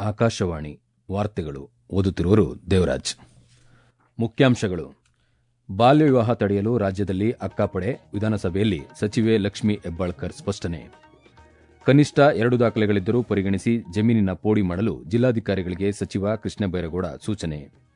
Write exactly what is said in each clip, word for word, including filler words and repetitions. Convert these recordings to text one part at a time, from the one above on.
ಆಕಾಶವಾಣಿ ವಾರ್ತೆಗಳು. ಓದುತ್ತಿರುವರು ದೇವರಾಜ್. ಮುಖ್ಯಾಂಶಗಳು. ಬಾಲ್ಯ ವಿವಾಹ ತಡೆಯಲು ರಾಜ್ಯದಲ್ಲಿ ಅಕ್ಕಾಪಡೆ, ವಿಧಾನಸಭೆಯಲ್ಲಿ ಸಚಿವೆ ಲಕ್ಷ್ಮೀ ಹೆಬ್ಬಾಳ್ಕರ್ ಸ್ಪಷ್ಟನೆ. ಕನಿಷ್ಠ ಎರಡು ದಾಖಲೆಗಳಿದ್ದರೂ ಪರಿಗಣಿಸಿ ಜಮೀನಿನ ಪೋಡಿ ಮಾಡಲು ಜಿಲ್ಲಾಧಿಕಾರಿಗಳಿಗೆ ಸಚಿವ ಕೃಷ್ಣ ಬೈರೇಗೌಡ ಸೂಚನೆ.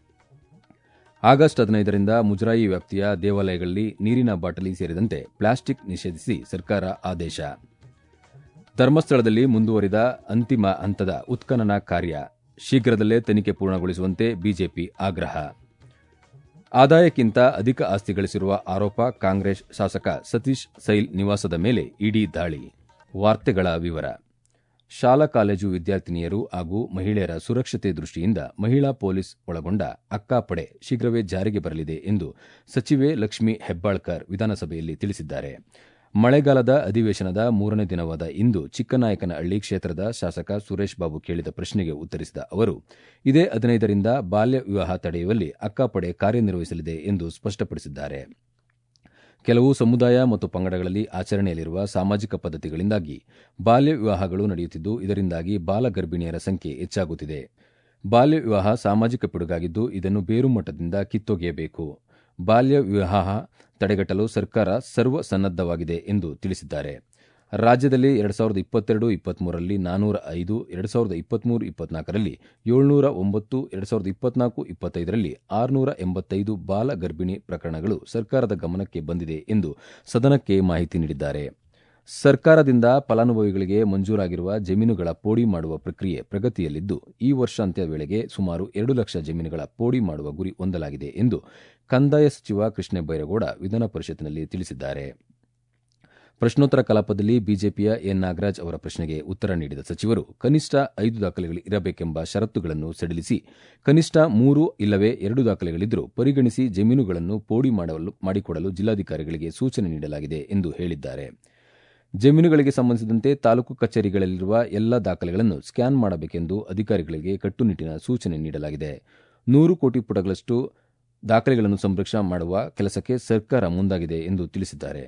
ಆಗಸ್ಟ್ ಹದಿನೈದರಿಂದ ಮುಜರಾಯಿ ವ್ಯಾಪ್ತಿಯ ದೇವಾಲಯಗಳಲ್ಲಿ ನೀರಿನ ಬಾಟಲಿ ಸೇರಿದಂತೆ ಪ್ಲಾಸ್ಟಿಕ್ ನಿಷೇಧಿಸಿ ಸರ್ಕಾರ ಆದೇಶ. ಧರ್ಮಸ್ಥಳದಲ್ಲಿ ಮುಂದುವರಿದ ಅಂತಿಮ ಹಂತದ ಉತ್ಖನನ ಕಾರ್ಯ, ಶೀಘ್ರದಲ್ಲೇ ತನಿಖೆ ಪೂರ್ಣಗೊಳಿಸುವಂತೆ ಬಿಜೆಪಿ ಆಗ್ರಹ. ಆದಾಯಕ್ಕಿಂತ ಅಧಿಕ ಆಸ್ತಿ ಗಳಿಸಿರುವ ಆರೋಪ ಕಾಂಗ್ರೆಸ್ ಶಾಸಕ ಸತೀಶ್ ಸೈಲ್ ನಿವಾಸದ ಮೇಲೆ ಇಡಿ ದಾಳಿ. ವಾರ್ತೆಗಳ ವಿವರ. ಶಾಲಾ ಕಾಲೇಜು ವಿದ್ಯಾರ್ಥಿನಿಯರು ಹಾಗೂ ಮಹಿಳೆಯರ ಸುರಕ್ಷತೆ ದೃಷ್ಟಿಯಿಂದ ಮಹಿಳಾ ಪೊಲೀಸ್ ಒಳಗೊಂಡ ಅಕ್ಕಾಪಡೆ ಶೀಘ್ರವೇ ಜಾರಿಗೆ ಬರಲಿದೆ ಎಂದು ಸಚಿವೆ ಲಕ್ಷ್ಮೀ ಹೆಬ್ಬಾಳ್ಕರ್ ವಿಧಾನಸಭೆಯಲ್ಲಿ ತಿಳಿಸಿದ್ದಾರೆ. ಮಳೆಗಾಲದ ಅಧಿವೇಶನದ ಮೂರನೇ ದಿನವಾದ ಇಂದು ಚಿಕ್ಕನಾಯಕನಹಳ್ಳಿ ಕ್ಷೇತ್ರದ ಶಾಸಕ ಸುರೇಶ್ ಬಾಬು ಕೇಳಿದ ಪ್ರಶ್ನೆಗೆ ಉತ್ತರಿಸಿದ ಅವರು, ಇದೇ ಹದಿನೈದರಿಂದ ಬಾಲ್ಯ ವಿವಾಹ ತಡೆಯುವಲ್ಲಿ ಅಕ್ಕಾಪಡೆ ಕಾರ್ಯನಿರ್ವಹಿಸಲಿದೆ ಎಂದು ಸ್ಪಷ್ಟಪಡಿಸಿದ್ದಾರೆ. ಕೆಲವು ಸಮುದಾಯ ಮತ್ತು ಪಂಗಡಗಳಲ್ಲಿ ಆಚರಣೆಯಲ್ಲಿರುವ ಸಾಮಾಜಿಕ ಪದ್ಧತಿಗಳಿಂದಾಗಿ ಬಾಲ್ಯ ವಿವಾಹಗಳು ನಡೆಯುತ್ತಿದ್ದು, ಇದರಿಂದಾಗಿ ಬಾಲ ಗರ್ಭಿಣಿಯರ ಸಂಖ್ಯೆ ಹೆಚ್ಚಾಗುತ್ತಿದೆ. ಬಾಲ್ಯ ವಿವಾಹ ಸಾಮಾಜಿಕ ಪಿಡುಗಾಗಿದ್ದು, ಇದನ್ನು ಬೇರುಮಟ್ಟದಿಂದ ಕಿತ್ತೊಗೆಯಬೇಕು. ಬಾಲ್ಯ ವಿವಾಹ ತಡೆಗಟ್ಟಲು ಸರ್ಕಾರ ಸರ್ವ ಸನ್ನದ್ದವಾಗಿದೆ ಎಂದು ತಿಳಿಸಿದ್ದಾರೆ. ರಾಜ್ಯದಲ್ಲಿ ಎರಡು ಸಾವಿರದ ಇಪ್ಪತ್ತೆರಡು ಇಪ್ಪತ್ಮೂರರಲ್ಲಿ ನಾನೂರ ಐದು, ಎರಡು ಸಾವಿರದ ಇಪ್ಪತ್ಮೂರು ಇಪ್ಪತ್ನಾಲ್ಕರಲ್ಲಿ ಏಳ್ನೂರ ಒಂಬತ್ತು, ಎರಡು ಸಾವಿರದ ಇಪ್ಪತ್ನಾಲ್ಕು ಇಪ್ಪತ್ತೈದರಲ್ಲಿ ಆರುನೂರ ಎಂಬತ್ತೈದು ಬಾಲ ಗರ್ಭಿಣಿ ಪ್ರಕರಣಗಳು ಸರ್ಕಾರದ ಗಮನಕ್ಕೆ ಬಂದಿದೆ ಎಂದು ಸದನಕ್ಕೆ ಮಾಹಿತಿ ನೀಡಿದ್ದಾರೆ. ಸರ್ಕಾರದಿಂದ ಫಲಾನುಭವಿಗಳಿಗೆ ಮಂಜೂರಾಗಿರುವ ಜಮೀನುಗಳ ಪೋಡಿ ಮಾಡುವ ಪ್ರಕ್ರಿಯೆ ಪ್ರಗತಿಯಲ್ಲಿದ್ದು, ಈ ವರ್ಷಾಂತ್ಯದ ವೇಳೆಗೆ ಸುಮಾರು ಎರಡು ಲಕ್ಷ ಜಮೀನುಗಳ ಪೋಡಿ ಮಾಡುವ ಗುರಿ ಹೊಂದಲಾಗಿದೆ ಎಂದು ಕಂದಾಯ ಸಚಿವ ಕೃಷ್ಣ ಬೈರೇಗೌಡ ವಿಧಾನ ಪರಿಷತ್ನಲ್ಲಿ ತಿಳಿಸಿದ್ದಾರೆ. ಪ್ರಶ್ನೋತ್ತರ ಕಲಾಪದಲ್ಲಿ ಬಿಜೆಪಿಯ ಎನ್ ನಾಗರಾಜ್ ಅವರ ಪ್ರಶ್ನೆಗೆ ಉತ್ತರ ನೀಡಿದ ಸಚಿವರು, ಕನಿಷ್ಠ ಐದು ದಾಖಲೆಗಳು ಇರಬೇಕೆಂಬ ಷರತ್ತುಗಳನ್ನು ಸಡಿಲಿಸಿ ಕನಿಷ್ಠ ಮೂರು ಇಲ್ಲವೇ ಎರಡು ದಾಖಲೆಗಳಿದ್ದರೂ ಪರಿಗಣಿಸಿ ಜಮೀನುಗಳನ್ನು ಪೋಡಿ ಮಾಡಿಕೊಡಲು ಜಿಲ್ಲಾಧಿಕಾರಿಗಳಿಗೆ ಸೂಚನೆ ನೀಡಲಾಗಿದೆ ಎಂದು ಹೇಳಿದ್ದಾರೆ. ಜಮೀನುಗಳಿಗೆ ಸಂಬಂಧಿಸಿದಂತೆ ತಾಲೂಕು ಕಚೇರಿಗಳಲ್ಲಿರುವ ಎಲ್ಲ ದಾಖಲೆಗಳನ್ನು ಸ್ಕ್ಯಾನ್ ಮಾಡಬೇಕೆಂದು ಅಧಿಕಾರಿಗಳಿಗೆ ಕಟ್ಟುನಿಟ್ಟಿನ ಸೂಚನೆ ನೀಡಲಾಗಿದೆ. ನೂರು ಕೋಟಿ ಪುಟಗಳಷ್ಟು ದಾಖಲೆಗಳನ್ನು ಸಂರಕ್ಷಣೆ ಮಾಡುವ ಕೆಲಸಕ್ಕೆ ಸರ್ಕಾರ ಮುಂದಾಗಿದೆ ಎಂದು ತಿಳಿಸಿದ್ದಾರೆ.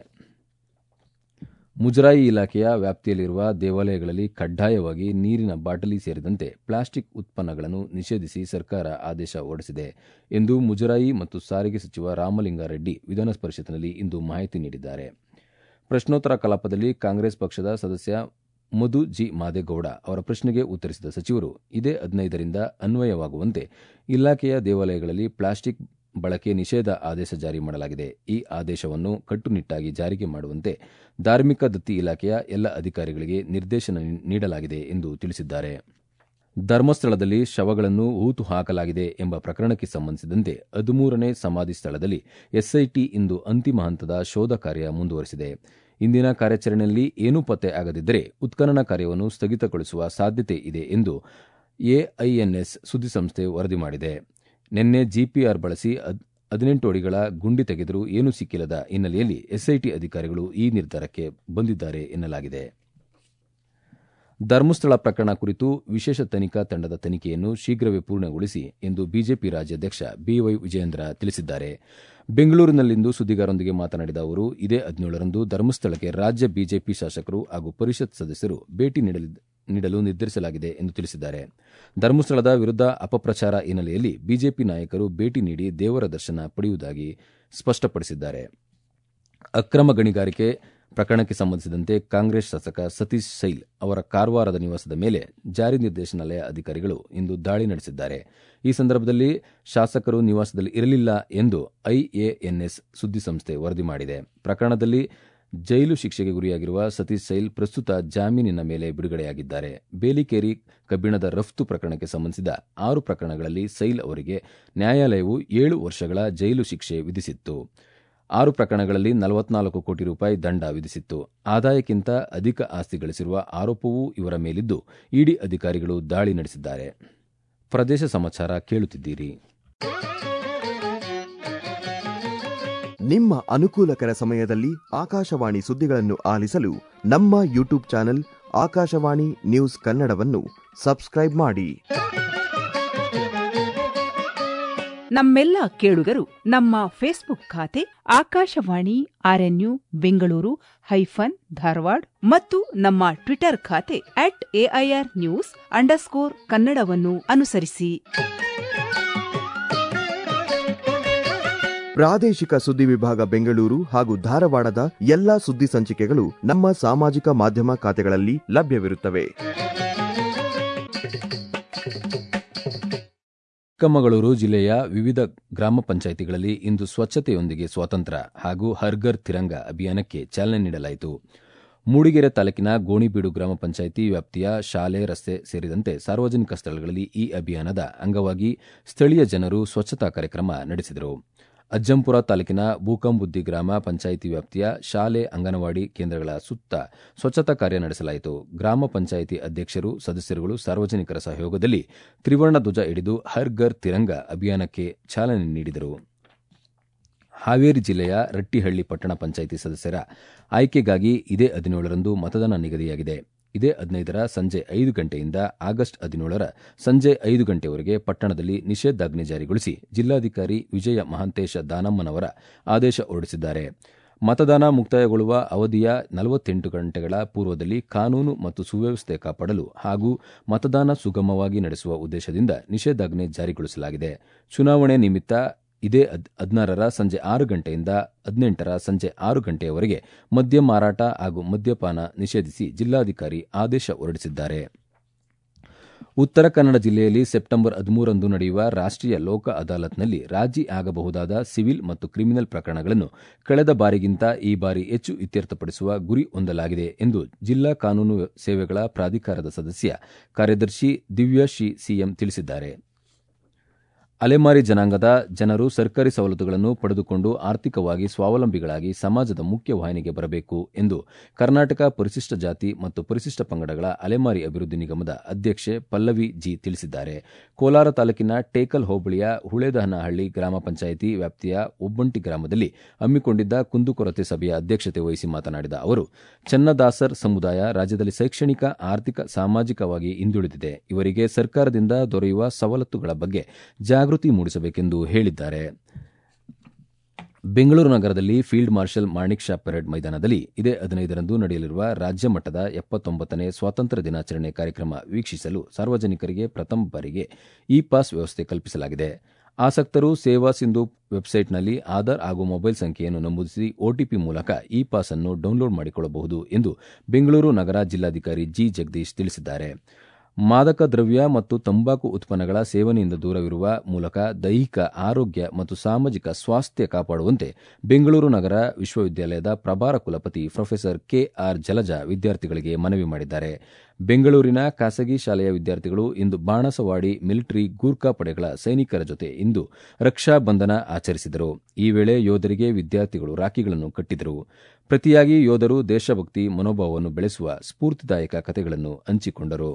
ಮುಜರಾಯಿ ಇಲಾಖೆಯ ವ್ಯಾಪ್ತಿಯಲ್ಲಿರುವ ದೇವಾಲಯಗಳಲ್ಲಿ ಕಡ್ಡಾಯವಾಗಿ ನೀರಿನ ಬಾಟಲಿ ಸೇರಿದಂತೆ ಪ್ಲಾಸ್ಟಿಕ್ ಉತ್ಪನ್ನಗಳನ್ನು ನಿಷೇಧಿಸಿ ಸರ್ಕಾರ ಆದೇಶ ಹೊರಡಿಸಿದೆ ಎಂದು ಮುಜರಾಯಿ ಮತ್ತು ಸಾರಿಗೆ ಸಚಿವ ರಾಮಲಿಂಗಾರೆಡ್ಡಿ ವಿಧಾನ ಪರಿಷತ್ನಲ್ಲಿ ಇಂದು ಮಾಹಿತಿ ನೀಡಿದ್ದಾರೆ. ಪ್ರಶ್ನೋತ್ತರ ಕಲಾಪದಲ್ಲಿ ಕಾಂಗ್ರೆಸ್ ಪಕ್ಷದ ಸದಸ್ಯ ಮಧು ಜಿ ಮಾದೇಗೌಡ ಅವರ ಪ್ರಶ್ನೆಗೆ ಉತ್ತರಿಸಿದ ಸಚಿವರು, ಇದೇ ಹದಿನೈದರಿಂದ ಅನ್ವಯವಾಗುವಂತೆ ಇಲಾಖೆಯ ದೇವಾಲಯಗಳಲ್ಲಿ ಪ್ಲಾಸ್ಟಿಕ್ ಬಳಕೆ ನಿಷೇಧ ಆದೇಶ ಜಾರಿ ಮಾಡಲಾಗಿದೆ. ಈ ಆದೇಶವನ್ನು ಕಟ್ಟುನಿಟ್ಟಾಗಿ ಜಾರಿಗೆ ಮಾಡುವಂತೆ ಧಾರ್ಮಿಕ ದತ್ತಿ ಇಲಾಖೆಯ ಎಲ್ಲ ಅಧಿಕಾರಿಗಳಿಗೆ ನಿರ್ದೇಶನ ನೀಡಲಾಗಿದೆ ಎಂದು ತಿಳಿಸಿದ್ದಾರೆ. ಧರ್ಮಸ್ಥಳದಲ್ಲಿ ಶವಗಳನ್ನು ಹೂತು ಹಾಕಲಾಗಿದೆ ಎಂಬ ಪ್ರಕರಣಕ್ಕೆ ಸಂಬಂಧಿಸಿದಂತೆ ಹದಿಮೂರನೇ ಸಮಾಧಿ ಸ್ಥಳದಲ್ಲಿ ಎಸ್ಐಟಿ ಇಂದು ಅಂತಿಮ ಹಂತದ ಶೋಧ ಕಾರ್ಯ ಮುಂದುವರೆಸಿದೆ. ಇಂದಿನ ಕಾರ್ಯಾಚರಣೆಯಲ್ಲಿ ಏನೂ ಪತ್ತೆ ಆಗದಿದ್ದರೆ ಉತ್ಖನನ ಕಾರ್ಯವನ್ನು ಸ್ಥಗಿತಗೊಳಿಸುವ ಸಾಧ್ಯತೆ ಇದೆ ಎಂದು ಎಐಎನ್ಎಸ್ ಸುದ್ದಿಸಂಸ್ಥೆ ವರದಿ ಮಾಡಿದೆ. ನಿನ್ನೆ ಜಿಪಿಆರ್ ಬಳಸಿ ಹದಿನೆಂಟು ಅಡಿಗಳ ಗುಂಡಿ ತೆಗೆದರೂ ಏನೂ ಸಿಕ್ಕಿಲ್ಲದ ಹಿನ್ನೆಲೆಯಲ್ಲಿ ಎಸ್ಐಟಿ ಅಧಿಕಾರಿಗಳು ಈ ನಿರ್ಧಾರಕ್ಕೆ ಬಂದಿದ್ದಾರೆ ಎನ್ನಲಾಗಿದೆ. ಧರ್ಮಸ್ಥಳ ಪ್ರಕರಣ ಕುರಿತು ವಿಶೇಷ ತನಿಖಾ ತಂಡದ ತನಿಖೆಯನ್ನು ಶೀಘ್ರವೇ ಪೂರ್ಣಗೊಳಿಸಿ ಎಂದು ಬಿಜೆಪಿ ರಾಜ್ಯಾಧ್ಯಕ್ಷ ಬಿವೈ ವಿಜಯೇಂದ್ರ ತಿಳಿಸಿದ್ದಾರೆ. ಬೆಂಗಳೂರಿನಲ್ಲಿಂದು ಸುದ್ದಿಗಾರರೊಂದಿಗೆ ಮಾತನಾಡಿದ ಅವರು, ಇದೇ ಹದಿನೇಳರಂದು ಧರ್ಮಸ್ಥಳಕ್ಕೆ ರಾಜ್ಯ ಬಿಜೆಪಿ ಶಾಸಕರು ಹಾಗೂ ಪರಿಷತ್ ಸದಸ್ಯರು ಭೇಟಿ ನೀಡಲು ನಿರ್ಧರಿಸಲಾಗಿದೆ ಎಂದು ತಿಳಿಸಿದ್ದಾರೆ. ಧರ್ಮಸ್ಥಳದ ವಿರುದ್ಧ ಅಪಪ್ರಚಾರ ಹಿನ್ನೆಲೆಯಲ್ಲಿ ಬಿಜೆಪಿ ನಾಯಕರು ಭೇಟಿ ನೀಡಿ ದೇವರ ದರ್ಶನ ಪಡೆಯುವುದಾಗಿ ಸ್ಪಷ್ಟಪಡಿಸಿದ್ದಾರೆ. ಅಕ್ರಮ ಗಣಿಗಾರಿಕೆ ಪ್ರಕರಣಕ್ಕೆ ಸಂಬಂಧಿಸಿದಂತೆ ಕಾಂಗ್ರೆಸ್ ಶಾಸಕ ಸತೀಶ್ ಸೈಲ್ ಅವರ ಕಾರವಾರದ ನಿವಾಸದ ಮೇಲೆ ಜಾರಿ ನಿರ್ದೇಶನಾಲಯ ಅಧಿಕಾರಿಗಳು ಇಂದು ದಾಳಿ ನಡೆಸಿದ್ದಾರೆ. ಈ ಸಂದರ್ಭದಲ್ಲಿ ಶಾಸಕರು ನಿವಾಸದಲ್ಲಿ ಇರಲಿಲ್ಲ ಎಂದು ಐಎಎನ್ಎಸ್ ಸುದ್ದಿಸಂಸ್ಥೆ ವರದಿ ಮಾಡಿದೆ. ಪ್ರಕರಣದಲ್ಲಿ ಜೈಲು ಶಿಕ್ಷೆಗೆ ಗುರಿಯಾಗಿರುವ ಸತೀಶ್ ಸೈಲ್ ಪ್ರಸ್ತುತ ಜಾಮೀನಿನ ಮೇಲೆ ಬಿಡುಗಡೆಯಾಗಿದ್ದಾರೆ. ಬೇಲಿಕೇರಿ ಕಬ್ಬಿಣದ ರಫ್ತು ಪ್ರಕರಣಕ್ಕೆ ಸಂಬಂಧಿಸಿದ ಆರು ಪ್ರಕರಣಗಳಲ್ಲಿ ಸೈಲ್ ಅವರಿಗೆ ನ್ಯಾಯಾಲಯವು ಏಳು ವರ್ಷಗಳ ಜೈಲು ಶಿಕ್ಷೆ ವಿಧಿಸಿತ್ತು. ಆರು ಪ್ರಕರಣಗಳಲ್ಲಿ ನಲವತ್ನಾಲ್ಕು ಕೋಟಿ ರೂಪಾಯಿ ದಂಡ ವಿಧಿಸಿತ್ತು. ಆದಾಯಕ್ಕಿಂತ ಅಧಿಕ ಆಸ್ತಿ ಗಳಿಸಿರುವ ಆರೋಪವೂ ಇವರ ಮೇಲಿದ್ದು, ಇಡಿ ಅಧಿಕಾರಿಗಳು ದಾಳಿ ನಡೆಸಿದ್ದಾರೆ. ಪ್ರದೇಶ ಸಮಾಚಾರ ಕೇಳುತ್ತಿದ್ದೀರಿ. ನಿಮ್ಮ ಅನುಕೂಲಕರ ಸಮಯದಲ್ಲಿ ಆಕಾಶವಾಣಿ ಸುದ್ದಿಗಳನ್ನು ಆಲಿಸಲು ನಮ್ಮ ಯೂಟ್ಯೂಬ್ ಚಾನೆಲ್ ಆಕಾಶವಾಣಿ ನ್ಯೂಸ್ ಕನ್ನಡವನ್ನು ಸಬ್ಸ್ಕ್ರೈಬ್ ಮಾಡಿ. ನಮ್ಮೆಲ್ಲ ಕೇಳುಗರು ನಮ್ಮ ಫೇಸ್ಬುಕ್ ಖಾತೆ ಆಕಾಶವಾಣಿ ಆರ್ಎನ್ಯು ಬೆಂಗಳೂರು ಹೈಫನ್ ಧಾರವಾಡ ಮತ್ತು ನಮ್ಮ ಟ್ವಿಟರ್ ಖಾತೆ ಅಟ್ ಎಐಆರ್ ನ್ಯೂಸ್ ಅಂಡರ್ಸ್ಕೋರ್ ಕನ್ನಡವನ್ನು ಅನುಸರಿಸಿ. ಪ್ರಾದೇಶಿಕ ಸುದ್ದಿ ವಿಭಾಗ ಬೆಂಗಳೂರು ಹಾಗೂ ಧಾರವಾಡದ ಎಲ್ಲಾ ಸುದ್ದಿ ಸಂಚಿಕೆಗಳು ನಮ್ಮ ಸಾಮಾಜಿಕ ಮಾಧ್ಯಮ ಖಾತೆಗಳಲ್ಲಿ ಲಭ್ಯವಿರುತ್ತವೆ. ಚಿಕ್ಕಮಗಳೂರು ಜಿಲ್ಲೆಯ ವಿವಿಧ ಗ್ರಾಮ ಪಂಚಾಯಿತಿಗಳಲ್ಲಿ ಇಂದು ಸ್ವಚ್ಛತೆಯೊಂದಿಗೆ ಸ್ವಾತಂತ್ರ್ಯ ಹಾಗೂ ಹರ್ಘರ್ ತಿರಂಗ ಅಭಿಯಾನಕ್ಕೆ ಚಾಲನೆ ನೀಡಲಾಯಿತು. ಮೂಡಿಗೆರೆ ತಾಲೂಕಿನ ಗೋಣಿಬೀಡು ಗ್ರಾಮ ಪಂಚಾಯಿತಿ ವ್ಯಾಪ್ತಿಯ ಶಾಲೆ, ರಸ್ತೆ ಸೇರಿದಂತೆ ಸಾರ್ವಜನಿಕ ಸ್ಥಳಗಳಲ್ಲಿ ಈ ಅಭಿಯಾನದ ಅಂಗವಾಗಿ ಸ್ಥಳೀಯ ಜನರು ಸ್ವಚ್ಛತಾ ಕಾರ್ಯಕ್ರಮ ನಡೆಸಿದರು. ಅಜ್ಜಂಪುರ ತಾಲೂಕಿನ ಬೂಕಂಬುದ್ದಿ ಗ್ರಾಮ ಪಂಚಾಯಿತಿ ವ್ಯಾಪ್ತಿಯ ಶಾಲೆ, ಅಂಗನವಾಡಿ ಕೇಂದ್ರಗಳ ಸುತ್ತ ಸ್ವಚ್ಛತಾ ಕಾರ್ಯ ನಡೆಸಲಾಯಿತು. ಗ್ರಾಮ ಪಂಚಾಯಿತಿ ಅಧ್ಯಕ್ಷರು, ಸದಸ್ಯರುಗಳು ಸಾರ್ವಜನಿಕರ ಸಹಯೋಗದಲ್ಲಿ ತ್ರಿವರ್ಣ ಧ್ವಜ ಹಿಡಿದು ಹರ್ ಘರ್ ತಿರಂಗ ಅಭಿಯಾನಕ್ಕೆ ಚಾಲನೆ ನೀಡಿದರು. ಹಾವೇರಿ ಜಿಲ್ಲೆಯ ರಟ್ಟಿಹಳ್ಳಿ ಪಟ್ಟಣ ಪಂಚಾಯಿತಿ ಸದಸ್ಯರ ಆಯ್ಕೆಗಾಗಿ ಇದೇ ಹದಿನೇಳರಂದು ಮತದಾನ ನಿಗದಿಯಾಗಿದೆ. ಇದೇ ಹದಿನೈದರ ಸಂಜೆ ಐದು ಗಂಟೆಯಿಂದ ಆಗಸ್ಟ್ ಹದಿನೇಳರ ಸಂಜೆ ಐದು ಗಂಟೆವರೆಗೆ ಪಟ್ಟಣದಲ್ಲಿ ನಿಷೇಧಾಜ್ಞೆ ಜಾರಿಗೊಳಿಸಿ ಜಿಲ್ಲಾಧಿಕಾರಿ ವಿಜಯ ಮಹಾಂತೇಶ ದಾನಮ್ಮನವರ ಆದೇಶ ಹೊರಡಿಸಿದ್ದಾರೆ. ಮತದಾನ ಮುಕ್ತಾಯಗೊಳ್ಳುವ ಅವಧಿಯ ನಲವತ್ತೆಂಟು ಗಂಟೆಗಳ ಪೂರ್ವದಲ್ಲಿ ಕಾನೂನು ಮತ್ತು ಸುವ್ಯವಸ್ಥೆ ಕಾಪಾಡಲು ಹಾಗೂ ಮತದಾನ ಸುಗಮವಾಗಿ ನಡೆಸುವ ಉದ್ದೇಶದಿಂದ ನಿಷೇಧಾಜ್ಞೆ ಜಾರಿಗೊಳಿಸಲಾಗಿದೆ. ಚುನಾವಣೆ ನಿಮಿತ್ತ ಇದೇ ಹದಿನಾರರ ಸಂಜೆ ಆರು ಗಂಟೆಯಿಂದ ಹದಿನೆಂಟರ ಸಂಜೆ ಆರು ಗಂಟೆಯವರೆಗೆ ಮದ್ಯ ಮಾರಾಟ ಹಾಗೂ ಮದ್ಯಪಾನ ನಿಷೇಧಿಸಿ ಜಿಲ್ಲಾಧಿಕಾರಿ ಆದೇಶ ಹೊರಡಿಸಿದ್ದಾರೆ. ಉತ್ತರ ಕನ್ನಡ ಜಿಲ್ಲೆಯಲ್ಲಿ ಸೆಪ್ಟೆಂಬರ್ ಹದಿಮೂರರಂದು ನಡೆಯುವ ರಾಷ್ಟೀಯ ಲೋಕ ಅದಾಲತ್ನಲ್ಲಿ ರಾಜಿ ಆಗಬಹುದಾದ ಸಿವಿಲ್ ಮತ್ತು ಕ್ರಿಮಿನಲ್ ಪ್ರಕರಣಗಳನ್ನು ಕಳೆದ ಬಾರಿಗಿಂತ ಈ ಬಾರಿ ಹೆಚ್ಚು ಇತ್ಯರ್ಥಪಡಿಸುವ ಗುರಿ ಹೊಂದಲಾಗಿದೆ ಎಂದು ಜಿಲ್ಲಾ ಕಾನೂನು ಸೇವೆಗಳ ಪ್ರಾಧಿಕಾರದ ಸದಸ್ಯ ಕಾರ್ಯದರ್ಶಿ ದಿವ್ಯಾ ಶಿ ಸಿಎಂ ತಿಳಿಸಿದ್ದಾರೆ. ಅಲೆಮಾರಿ ಜನಾಂಗದ ಜನರು ಸರ್ಕಾರಿ ಸವಲತ್ತುಗಳನ್ನು ಪಡೆದುಕೊಂಡು ಆರ್ಥಿಕವಾಗಿ ಸ್ವಾವಲಂಬಿಗಳಾಗಿ ಸಮಾಜದ ಮುಖ್ಯವಾಹಿನಿಗೆ ಬರಬೇಕು ಎಂದು ಕರ್ನಾಟಕ ಪರಿಶಿಷ್ಟ ಜಾತಿ ಮತ್ತು ಪರಿಶಿಷ್ಟ ಪಂಗಡಗಳ ಅಲೆಮಾರಿ ಅಭಿವೃದ್ಧಿ ನಿಗಮದ ಅಧ್ಯಕ್ಷೆ ಪಲ್ಲವಿ ಜಿ ತಿಳಿಸಿದ್ದಾರೆ. ಕೋಲಾರ ತಾಲೂಕಿನ ಟೇಕಲ್ ಹೋಬಳಿಯ ಹುಳೇದಹನಹಳ್ಳಿ ಗ್ರಾಮ ಪಂಚಾಯಿತಿ ವ್ಯಾಪ್ತಿಯ ಒಬ್ಬಂಟಿ ಗ್ರಾಮದಲ್ಲಿ ಹಮ್ಮಿಕೊಂಡಿದ್ದ ಕುಂದುಕೊರತೆ ಸಭೆಯ ಅಧ್ಯಕ್ಷತೆ ವಹಿಸಿ ಮಾತನಾಡಿದ ಅವರು, ಚನ್ನದಾಸರ್ ಸಮುದಾಯ ರಾಜ್ಯದಲ್ಲಿ ಶೈಕ್ಷಣಿಕ, ಆರ್ಥಿಕ, ಸಾಮಾಜಿಕವಾಗಿ ಹಿಂದುಳಿದಿದೆ. ಇವರಿಗೆ ಸರ್ಕಾರದಿಂದ ದೊರೆಯುವ ಸವಲತ್ತುಗಳ ಬಗ್ಗೆ ಜಾಗೃತಿ ಮೂಡಿಸಬೇಕೆಂದು ಹೇಳಿದ್ದಾರೆ. ಬೆಂಗಳೂರು ನಗರದಲ್ಲಿ field marshal Manekshaw parade ಮೈದಾನದಲ್ಲಿ ಇದೇ ಹದಿನೈದರಂದು ನಡೆಯಲಿರುವ ರಾಜ್ಯ ಮಟ್ಟದ ಎಪ್ಪತ್ತೊಂಬತ್ತನೇ ಸ್ವಾತಂತ್ರ್ಯ ದಿನಾಚರಣೆ ಕಾರ್ಯಕ್ರಮ ವೀಕ್ಷಿಸಲು ಸಾರ್ವಜನಿಕರಿಗೆ ಪ್ರಥಮ ಬಾರಿಗೆ ಇ ಪಾಸ್ ವ್ಯವಸ್ಥೆ ಕಲ್ಪಿಸಲಾಗಿದೆ. ಆಸಕ್ತರು ಸೇವಾ ಸಿಂಧು ವೆಬ್ಸೈಟ್ನಲ್ಲಿ ಆಧಾರ್ ಹಾಗೂ ಮೊಬೈಲ್ ಸಂಖ್ಯೆಯನ್ನು ನಮೂದಿಸಿ ಒಟಿಪಿ ಮೂಲಕ ಇ ಪಾಸ್ ಅನ್ನು ಡೌನ್ಲೋಡ್ ಮಾಡಿಕೊಳ್ಳಬಹುದು ಎಂದು ಬೆಂಗಳೂರು ನಗರ ಜಿಲ್ಲಾಧಿಕಾರಿ ಜಿ ಜಗದೀಶ್ ತಿಳಿಸಿದ್ದಾರೆ. ಮಾದಕ ದ್ರವ್ಯ ಮತ್ತು ತಂಬಾಕು ಉತ್ಪನ್ನಗಳ ಸೇವನೆಯಿಂದ ದೂರವಿರುವ ಮೂಲಕ ದೈಹಿಕ ಆರೋಗ್ಯ ಮತ್ತು ಸಾಮಾಜಿಕ ಸ್ವಾಸ್ಥ್ಯ ಕಾಪಾಡುವಂತೆ ಬೆಂಗಳೂರು ನಗರ ವಿಶ್ವವಿದ್ಯಾಲಯದ ಪ್ರಭಾರ ಕುಲಪತಿ ಪ್ರೊಫೆಸರ್ ಕೆಆರ್ ಜಲಜಾ ವಿದ್ಯಾರ್ಥಿಗಳಿಗೆ ಮನವಿ ಮಾಡಿದ್ದಾರೆ. ಬೆಂಗಳೂರಿನ ಖಾಸಗಿ ಶಾಲೆಯ ವಿದ್ಯಾರ್ಥಿಗಳು ಇಂದು ಬಾಣಸವಾಡಿ ಮಿಲಿಟರಿ ಗೂರ್ಖಾ ಪಡೆಗಳ ಸೈನಿಕರ ಜೊತೆ ಇಂದು ರಕ್ಷಾ ಬಂಧನ ಆಚರಿಸಿದರು. ಈ ವೇಳೆ ಯೋಧರಿಗೆ ವಿದ್ಯಾರ್ಥಿಗಳು ರಾಖಿಗಳನ್ನು ಕಟ್ಟಿದರು. ಪ್ರತಿಯಾಗಿ ಯೋಧರು ದೇಶಭಕ್ತಿ ಮನೋಭಾವವನ್ನು ಬೆಳೆಸುವ ಸ್ಫೂರ್ತಿದಾಯಕ ಕಥೆಗಳನ್ನು ಹಂಚಿಕೊಂಡರು.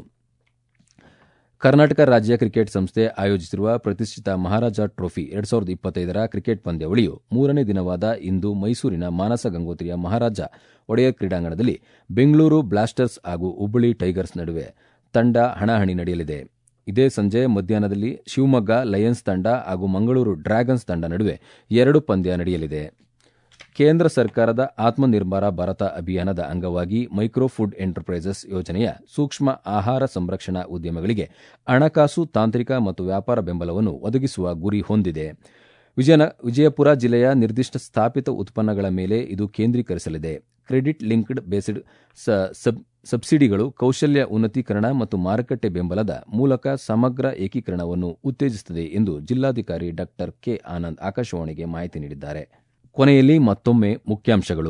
ಕರ್ನಾಟಕ ರಾಜ್ಯ ಕ್ರಿಕೆಟ್ ಸಂಸ್ಥೆ ಆಯೋಜಿಸಿರುವ ಪ್ರತಿಷ್ಠಿತ ಮಹಾರಾಜ ಟ್ರೋಫಿ ಎರಡ್ ಸಾವಿರದ ಇಪ್ಪತ್ತೈದರ ಕ್ರಿಕೆಟ್ ಪಂದ್ಯಾವಳಿಯು ಮೂರನೇ ದಿನವಾದ ಇಂದು ಮೈಸೂರಿನ ಮಾನಸ ಗಂಗೋತ್ರಿಯ ಮಹಾರಾಜ ಒಡೆಯರ್ ಕ್ರೀಡಾಂಗಣದಲ್ಲಿ ಬೆಂಗಳೂರು ಬ್ಲಾಸ್ಟರ್ಸ್ ಹಾಗೂ ಹುಬ್ಬಳ್ಳಿ ಟೈಗರ್ಸ್ ನಡುವೆ ತಂಡ ಹಣಾಹಣಿ ನಡೆಯಲಿದೆ. ಇದೇ ಸಂಜೆ ಮಧ್ಯಾಹ್ನದಲ್ಲಿ ಶಿವಮೊಗ್ಗ ಲಯನ್ಸ್ ತಂಡ ಹಾಗೂ ಮಂಗಳೂರು ಡ್ರ್ಯಾಗನ್ಸ್ ತಂಡ ನಡುವೆ ಎರಡು ಪಂದ್ಯ ನಡೆಯಲಿದೆ. ಕೇಂದ್ರ ಸರ್ಕಾರದ ಆತ್ಮನಿರ್ಭರ ಭಾರತ ಅಭಿಯಾನದ ಅಂಗವಾಗಿ ಮೈಕ್ರೋ ಫುಡ್ ಎಂಟರ್ಪ್ರೈಸಸ್ ಯೋಜನೆಯ ಸೂಕ್ಷ್ಮ ಆಹಾರ ಸಂರಕ್ಷಣಾ ಉದ್ಯಮಗಳಿಗೆ ಹಣಕಾಸು, ತಾಂತ್ರಿಕ ಮತ್ತು ವ್ಯಾಪಾರ ಬೆಂಬಲವನ್ನು ಒದಗಿಸುವ ಗುರಿ ಹೊಂದಿದೆ. ವಿಜಯಪುರ ಜಿಲ್ಲೆಯ ನಿರ್ದಿಷ್ಟ ಸ್ಥಾಪಿತ ಉತ್ಪನ್ನಗಳ ಮೇಲೆ ಇದು ಕೇಂದ್ರೀಕರಿಸಲಿದೆ. ಕ್ರೆಡಿಟ್ ಲಿಂಕ್ಡ್ ಬೇಸ್ಡ್ ಸಬ್ಸಿಡಿಗಳು ಕೌಶಲ್ಯ ಉನ್ನತೀಕರಣ ಮತ್ತು ಮಾರುಕಟ್ಟೆ ಬೆಂಬಲದ ಮೂಲಕ ಸಮಗ್ರ ಏಕೀಕರಣವನ್ನು ಉತ್ತೇಜಿಸುತ್ತದೆ ಎಂದು ಜಿಲ್ಲಾಧಿಕಾರಿ ಡಾ ಕೆ ಆನಂದ್ ಆಕಾಶವಾಣಿಗೆ ಮಾಹಿತಿ ನೀಡಿದ್ದಾರೆ. ಕೊನೆಯಲ್ಲಿ ಮತ್ತೊಮ್ಮೆ ಮುಖ್ಯಾಂಶಗಳು.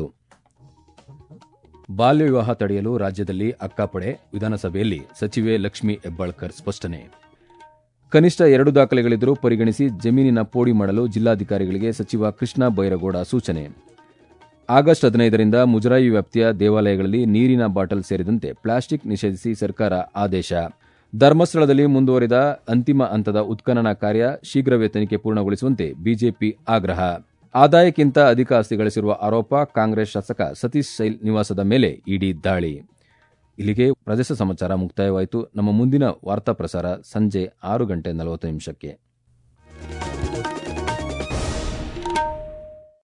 ಬಾಲ್ಯ ವಿವಾಹ ತಡೆಯಲು ರಾಜ್ಯದಲ್ಲಿ ಅಕ್ಕಾಪಡೆ, ವಿಧಾನಸಭೆಯಲ್ಲಿ ಸಚಿವೆ ಲಕ್ಷ್ಮೀ ಹೆಬ್ಬಾಳ್ಕರ್ ಸ್ಪಷ್ಟನೆ. ಕನಿಷ್ಠ ಎರಡು ದಾಖಲೆಗಳಿದ್ದರೂ ಪರಿಗಣಿಸಿ ಜಮೀನಿನ ಪೋಡಿ ಮಾಡಲು ಜಿಲ್ಲಾಧಿಕಾರಿಗಳಿಗೆ ಸಚಿವ ಕೃಷ್ಣ ಬೈರಗೌಡ ಸೂಚನೆ. ಆಗಸ್ಟ್ ಹದಿನೈದರಿಂದ ಮುಜರಾಯಿ ವ್ಯಾಪ್ತಿಯ ದೇವಾಲಯಗಳಲ್ಲಿ ನೀರಿನ ಬಾಟಲ್ ಸೇರಿದಂತೆ ಪ್ಲಾಸ್ಟಿಕ್ ನಿಷೇಧಿಸಿ ಸರ್ಕಾರ ಆದೇಶ. ಧರ್ಮಸ್ಥಳದಲ್ಲಿ ಮುಂದುವರಿದ ಅಂತಿಮ ಹಂತದ ಉತ್ಖನನ ಕಾರ್ಯ ಶೀಘ್ರವೇ ತನಿಖೆ ಪೂರ್ಣಗೊಳಿಸುವಂತೆ ಬಿಜೆಪಿ ಆಗ್ರಹ. ಆದಾಯಕ್ಕಿಂತ ಅಧಿಕ ಆಸ್ತಿ ಗಳಿಸಿರುವ ಆರೋಪ ಕಾಂಗ್ರೆಸ್ ಶಾಸಕ ಸತೀಶ್ ಸೈಲ್ ನಿವಾಸದ ಮೇಲೆ ಇಡಿ ದಾಳಿ. ಇಲ್ಲಿಗೆ ಪ್ರದೇಶ ಸಮಾಚಾರ ಮುಕ್ತಾಯವಾಯಿತು. ನಮ್ಮ ಮುಂದಿನ ವಾರ್ತಾ ಪ್ರಸಾರ ಸಂಜೆ ಆರು ಗಂಟೆ ನಲವತ್ತು ನಿಮಿಷಕ್ಕೆ.